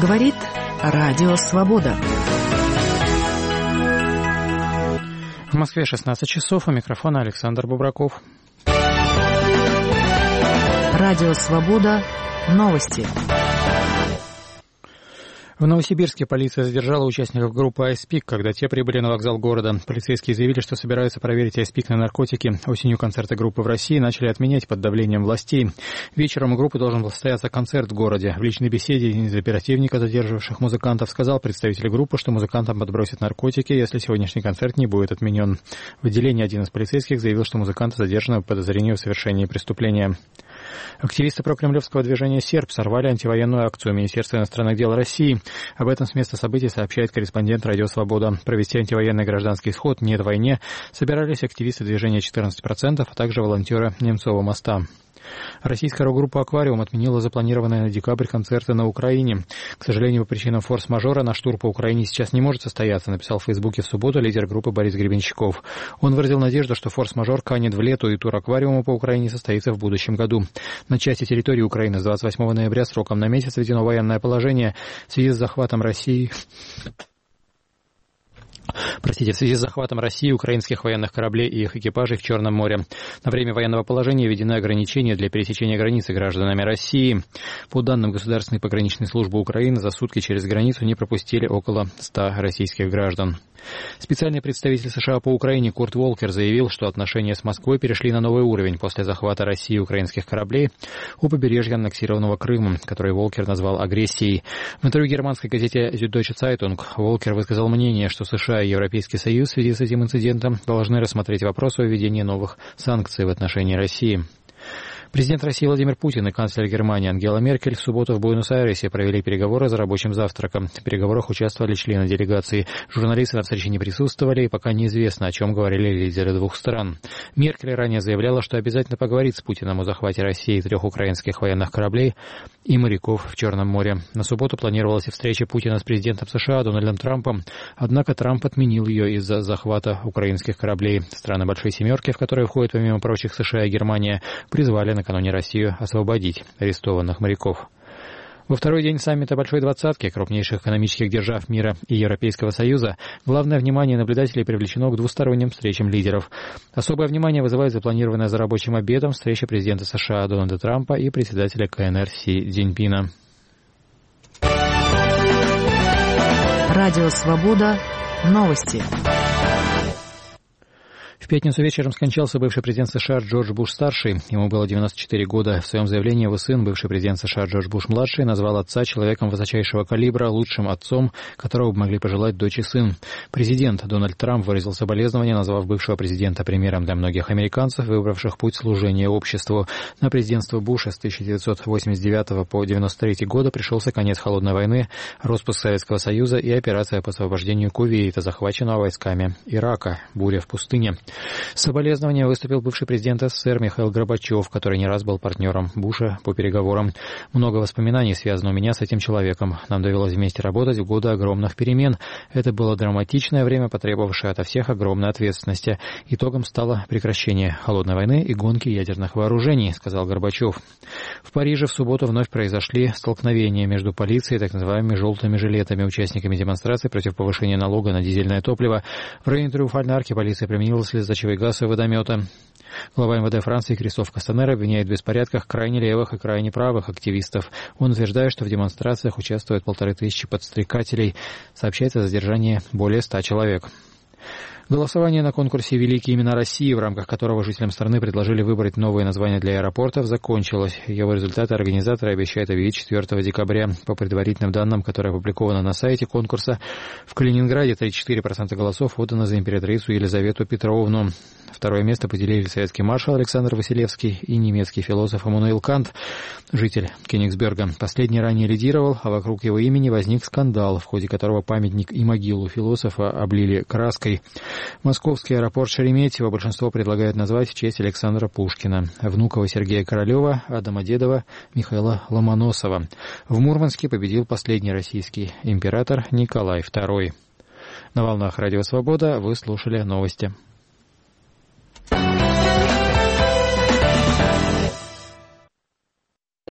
Говорит Радио Свобода. В Москве 16 часов. У микрофона Александр Бубраков. Радио Свобода. Новости. В Новосибирске полиция задержала участников группы «Айспик», когда те прибыли на вокзал города. Полицейские заявили, что собираются проверить «Айспик» на наркотики. Осенью концерты группы в России начали отменять под давлением властей. Вечером у группы должен был состояться концерт в городе. В личной беседе один из оперативников, задерживавших музыкантов, сказал представителю группы, что музыкантам подбросят наркотики, если сегодняшний концерт не будет отменен. В отделении один из полицейских заявил, что музыканты задержаны по подозрению в совершении преступления. Активисты прокремлевского движения «Серб» сорвали антивоенную акцию Министерства иностранных дел России. Об этом с места событий сообщает корреспондент «Радио Свобода». Провести антивоенный гражданский сход «Нет войне» собирались активисты движения 14%, а также волонтеры Немцова моста. Российская рок-группа «Аквариум» отменила запланированные на декабрь концерты на Украине. К сожалению, по причинам форс-мажора наш тур по Украине сейчас не может состояться, написал в Фейсбуке в субботу лидер группы Борис Гребенщиков. Он выразил надежду, что форс-мажор канет в лету и тур «Аквариума» по Украине состоится в будущем году. На части территории Украины с 28 ноября сроком на месяц введено военное положение в связи с захватом России украинских военных кораблей и их экипажей в Черном море. На время военного положения введены ограничения для пересечения границы гражданами России. По данным Государственной пограничной службы Украины, за сутки через границу не пропустили около 100 российских граждан. Специальный представитель США по Украине Курт Волкер заявил, что отношения с Москвой перешли на новый уровень после захвата России украинских кораблей у побережья аннексированного Крыма, который Волкер назвал агрессией. В интервью германской газете Süddeutsche Zeitung Волкер высказал мнение, что США и Европейский Союз в связи с этим инцидентом должны рассмотреть вопрос о введении новых санкций в отношении России. Президент России Владимир Путин и канцлер Германии Ангела Меркель в субботу в Буэнос-Айресе провели переговоры за рабочим завтраком. В переговорах участвовали члены делегации. Журналисты на встрече не присутствовали, и пока неизвестно, о чем говорили лидеры двух стран. Меркель ранее заявляла, что обязательно поговорит с Путиным о захвате России 3 украинских военных кораблей и моряков в Черном море. На субботу планировалась встреча Путина с президентом США Дональдом Трампом, однако Трамп отменил ее из-за захвата украинских кораблей. Страны Большой Семерки, в которые входят помимо прочих США и Германия, призвали накануне Россию освободить арестованных моряков. Во второй день саммита Большой Двадцатки, крупнейших экономических держав мира и Европейского Союза, главное внимание наблюдателей привлечено к двусторонним встречам лидеров. Особое внимание вызывает запланированная за рабочим обедом встреча президента США Дональда Трампа и председателя КНР Си Цзиньпина. Радио Свобода. Новости. В пятницу вечером скончался бывший президент США Джордж Буш-старший. Ему было 94 года. В своем заявлении его сын, бывший президент США Джордж Буш-младший, назвал отца человеком высочайшего калибра, лучшим отцом, которого бы могли пожелать дочь и сын. Президент Дональд Трамп выразил соболезнования, назвав бывшего президента примером для многих американцев, выбравших путь служения обществу. На президентство Буша с 1989 по 1993 года пришелся конец Холодной войны, распуск Советского Союза и операция по освобождению Кувейта, захваченного войсками Ирака, буря в пустыне. С соболезнованием выступил бывший президент СССР Михаил Горбачев, который не раз был партнером Буша по переговорам. Много воспоминаний связано у меня с этим человеком. Нам довелось вместе работать в годы огромных перемен. Это было драматичное время, потребовавшее ото всех огромной ответственности. Итогом стало прекращение Холодной войны и гонки ядерных вооружений, сказал Горбачев. В Париже в субботу вновь произошли столкновения между полицией и так называемыми «желтыми жилетами», участниками демонстрации против повышения налога на дизельное топливо. В районе Триумфальной арки полиция применила слезоточивый газ и водометы. Глава МВД Франции Кристоф Кастанер обвиняет в беспорядках крайне левых и крайне правых активистов. Он утверждает, что в демонстрациях участвует 1500 подстрекателей. Сообщается о задержании более 100 человек. Голосование на конкурсе «Великие имена России», в рамках которого жителям страны предложили выбрать новые названия для аэропортов, закончилось. Его результаты организаторы обещают объявить 4 декабря. По предварительным данным, которые опубликованы на сайте конкурса, в Калининграде 34% голосов отдано за императрицу Елизавету Петровну. Второе место поделили советский маршал Александр Василевский и немецкий философ Иммануил Кант, житель Кёнигсберга. Последний ранее лидировал, а вокруг его имени возник скандал, в ходе которого памятник и могилу философа облили краской. Московский аэропорт Шереметьево большинство предлагает назвать в честь Александра Пушкина, Внукова Сергея Королева, а Домодедова Михаила Ломоносова. В Мурманске победил последний российский император Николай II. На волнах Радио Свобода вы слушали новости.